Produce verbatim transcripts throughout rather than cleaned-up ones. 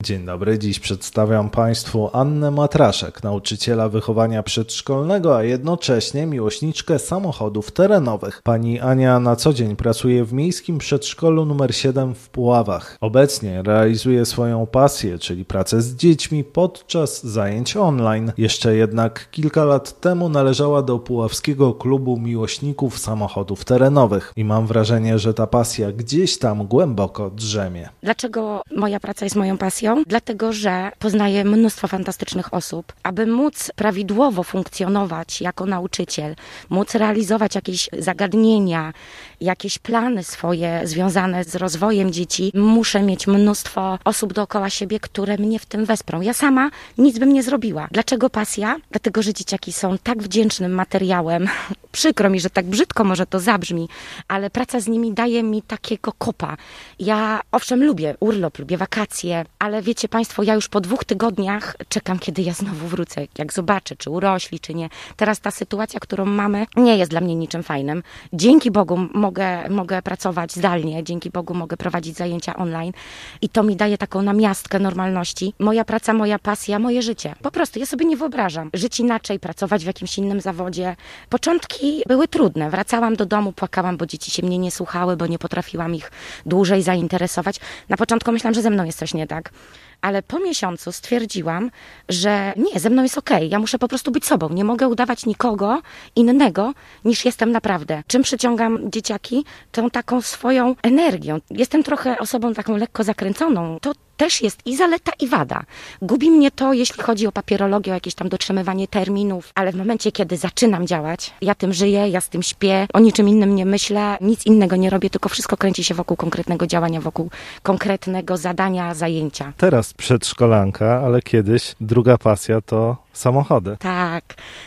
Dzień dobry, dziś przedstawiam Państwu Annę Matraszek, nauczyciela wychowania przedszkolnego, a jednocześnie miłośniczkę samochodów terenowych. Pani Ania na co dzień pracuje w miejskim przedszkolu numer siedem w Puławach. Obecnie realizuje swoją pasję, czyli pracę z dziećmi podczas zajęć online. Jeszcze jednak kilka lat temu należała do Puławskiego Klubu Miłośników Samochodów Terenowych i mam wrażenie, że ta pasja gdzieś tam głęboko drzemie. Dlaczego moja praca jest moją pasją? Dlatego, że poznaję mnóstwo fantastycznych osób. Aby móc prawidłowo funkcjonować jako nauczyciel, móc realizować jakieś zagadnienia, jakieś plany swoje związane z rozwojem dzieci, muszę mieć mnóstwo osób dookoła siebie, które mnie w tym wesprą. Ja sama nic bym nie zrobiła. Dlaczego pasja? Dlatego, że dzieciaki są tak wdzięcznym materiałem. Przykro mi, że tak brzydko może to zabrzmi, ale praca z nimi daje mi takiego kopa. Ja owszem lubię urlop, lubię wakacje, ale wiecie Państwo, ja już po dwóch tygodniach czekam, kiedy ja znowu wrócę, jak zobaczę, czy urośli, czy nie. Teraz ta sytuacja, którą mamy, nie jest dla mnie niczym fajnym. Dzięki Bogu mogę, mogę pracować zdalnie, dzięki Bogu mogę prowadzić zajęcia online i to mi daje taką namiastkę normalności. Moja praca, moja pasja, moje życie. Po prostu ja sobie nie wyobrażam żyć inaczej, pracować w jakimś innym zawodzie. Początki były trudne. Wracałam do domu, płakałam, bo dzieci się mnie nie słuchały, bo nie potrafiłam ich dłużej zainteresować. Na początku myślałam, że ze mną jest coś nie tak. Ale po miesiącu stwierdziłam, że nie, ze mną jest okej, ja muszę po prostu być sobą. Nie mogę udawać nikogo innego niż jestem naprawdę. Czym przyciągam dzieciaki? Tą taką swoją energią. Jestem trochę osobą taką lekko zakręconą. To też jest i zaleta, i wada. Gubi mnie to, jeśli chodzi o papierologię, o jakieś tam dotrzymywanie terminów, ale w momencie, kiedy zaczynam działać, ja tym żyję, ja z tym śpię, o niczym innym nie myślę, nic innego nie robię, tylko wszystko kręci się wokół konkretnego działania, wokół konkretnego zadania, zajęcia. Teraz przedszkolanka, ale kiedyś druga pasja to samochody. Tak.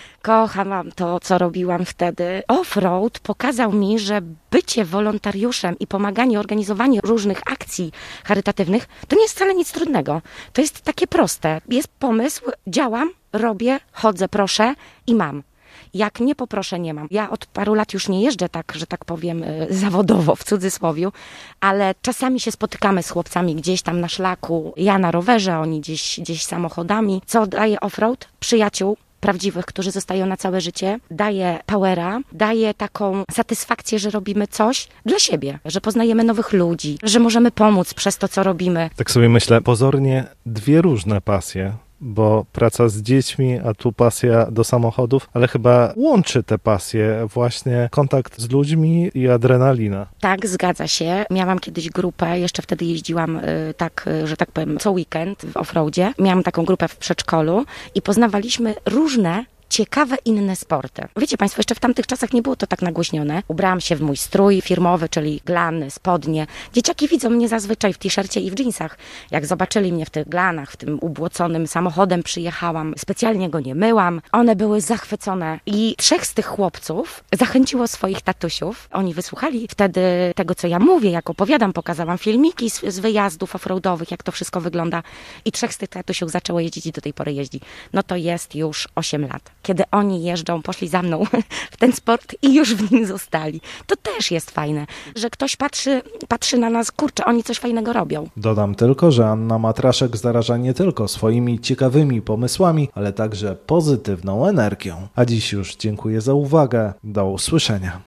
Kocham to, co robiłam wtedy. Offroad pokazał mi, że bycie wolontariuszem i pomaganie, organizowanie różnych akcji charytatywnych to nie jest wcale nic trudnego. To jest takie proste. Jest pomysł, działam, robię, chodzę, proszę i mam. Jak nie poproszę, nie mam. Ja od paru lat już nie jeżdżę tak, że tak powiem, zawodowo, w cudzysłowiu, ale czasami się spotykamy z chłopcami gdzieś tam na szlaku. Ja na rowerze, oni gdzieś, gdzieś samochodami. Co daje offroad? Przyjaciół prawdziwych, którzy zostają na całe życie, daje powera, daje taką satysfakcję, że robimy coś dla siebie, że poznajemy nowych ludzi, że możemy pomóc przez to, co robimy. Tak sobie myślę, pozornie dwie różne pasje, bo praca z dziećmi, a tu pasja do samochodów, ale chyba łączy te pasje właśnie kontakt z ludźmi i adrenalina. Tak, zgadza się. Miałam kiedyś grupę, jeszcze wtedy jeździłam y, tak, y, że tak powiem, co weekend w offroadzie. Miałam taką grupę w przedszkolu i poznawaliśmy różne ciekawe inne sporty. Wiecie Państwo, jeszcze w tamtych czasach nie było to tak nagłośnione. Ubrałam się w mój strój firmowy, czyli glany, spodnie. Dzieciaki widzą mnie zazwyczaj w t-shircie i w dżinsach. Jak zobaczyli mnie w tych glanach, w tym ubłoconym samochodem przyjechałam, specjalnie go nie myłam. One były zachwycone i trzech z tych chłopców zachęciło swoich tatusiów. Oni wysłuchali wtedy tego, co ja mówię, jak opowiadam, pokazałam filmiki z, z wyjazdów offroadowych, jak to wszystko wygląda i trzech z tych tatusiów zaczęło jeździć i do tej pory jeździ. No to jest już osiem lat. Kiedy oni jeżdżą, poszli za mną w ten sport i już w nim zostali. To też jest fajne, że ktoś patrzy, patrzy na nas, kurczę, oni coś fajnego robią. Dodam tylko, że Anna Matraszek zaraża nie tylko swoimi ciekawymi pomysłami, ale także pozytywną energią. A dziś już dziękuję za uwagę. Do usłyszenia.